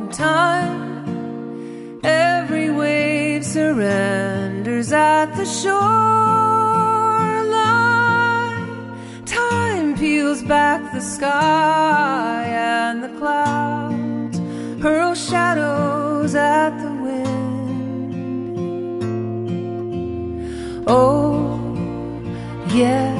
in time. Every wave surrenders at the shoreline. Time peels back the sky, and the clouds hurl shadows at the wind. Oh, yeah.